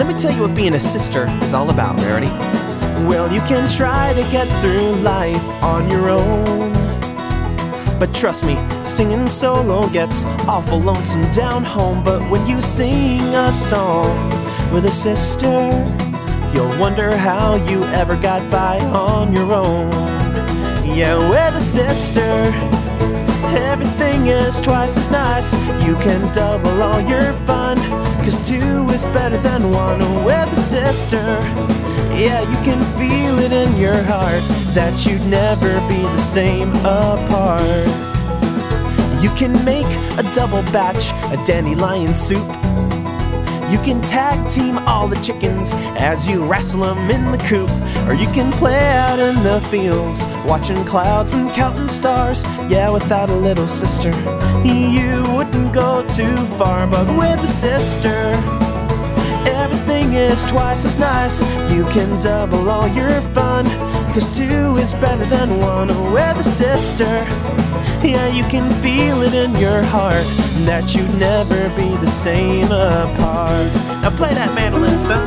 Let me tell you what being a sister is all about, Rarity. Well, you can try to get through life on your own, but trust me, singing solo gets awful lonesome down home. But when you sing a song with a sister, you'll wonder how you ever got by on your own. Yeah, with a sister, everything is twice as nice. You can double all your fun, 'cause two is better than one. With a sister, yeah, you can feel it in your heart that you'd never be the same apart. You can make a double batch of dandelion soup. You can tag team all the chickens as you wrestle them in the coop. Or you can play out in the fields, watching clouds and counting stars. Yeah, without a little sister, you wouldn't go too far. But with a sister, everything is twice as nice. You can double all your fun, 'cause two is better than one. With a sister, yeah, you can feel it in your heart that you'd never be the same apart. Now play that mandolin, son.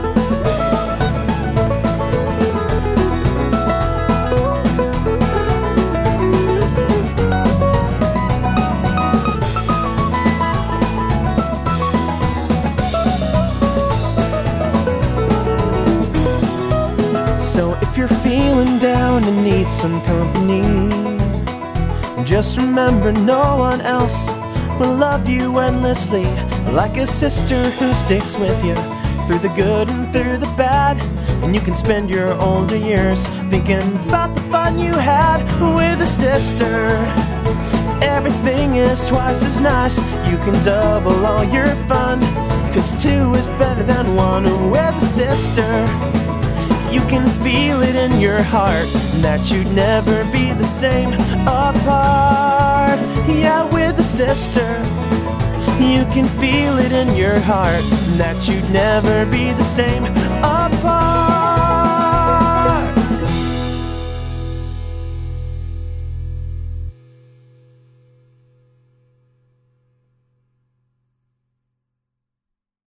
So if you're feeling down and need some company, just remember no one else will love you endlessly like a sister who sticks with you through the good and through the bad. And you can spend your older years thinking about the fun you had with a sister. Everything is twice as nice. You can double all your fun, 'cause two is better than one. With a sister, you can feel it in your heart that you'd never be the same apart. Yeah, with a sister, you can feel it in your heart that you'd never be the same apart.